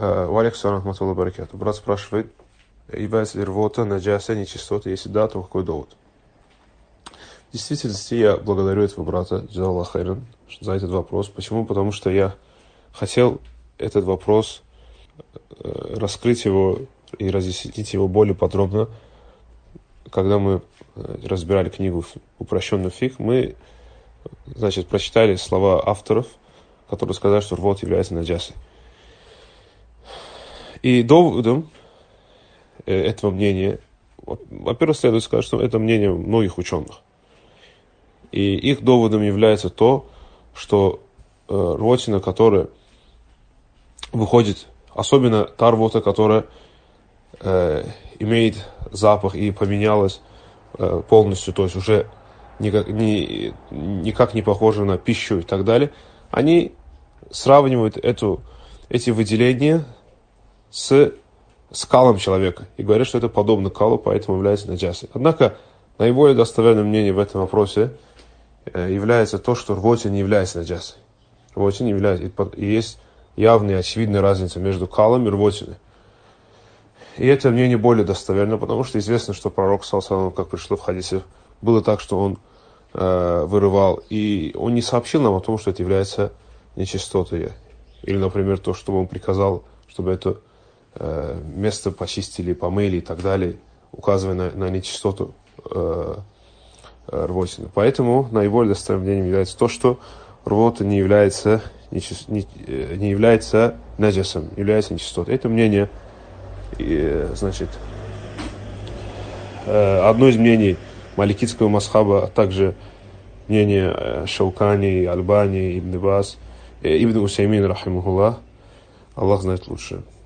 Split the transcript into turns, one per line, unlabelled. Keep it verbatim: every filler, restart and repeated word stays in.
Валик салам рахматуллахи баракату. Брат спрашивает, является ли рвота, наджаса, нечистота, если да, то какой довод? В действительности я благодарю этого брата, джазаллаху хайран, за этот вопрос. Почему? Потому что я хотел этот вопрос э, раскрыть его и разъяснить его более подробно. Когда мы э, разбирали книгу «Упрощенный фикх», мы, значит, прочитали слова авторов, которые сказали, что рвот является наджасой. И доводом э, этого мнения, вот, во-первых, следует сказать, что это мнение многих ученых. И их доводом является то, что э, рвотина, которая выходит, особенно та рвота, которая э, имеет запах и поменялась э, полностью, то есть уже никак, ни, никак не похожа на пищу и так далее, они сравнивают эту, эти выделения с скалом человека и говорят, что это подобно калу, поэтому является наджасой. Однако наиболее достоверным мнением в этом вопросе является то, что рвотина не является наджасой. Рвотина не является, и есть явная и очевидная разница между калом и рвотиной. И это мнение более достоверно, потому что известно, что пророк, саллаллаху, как пришло в хадисе, было так, что он э, вырывал, и он не сообщил нам о том, что это является нечистотой. Или, например, то, что он приказал, чтобы это э, место почистили, помыли и так далее, указывая на, на нечистоту э, рвотины. Поэтому наиболее достоверным мнением является то, что рвота не является, не, не, не является наджасом, является нечистотой. Это мнение, и, значит, одно из мнений маликитского масхаба, а также мнение Шаукани, Альбани, Ибн Бас, Ибн Усаймин, рахимахуллах. Аллах знает лучше.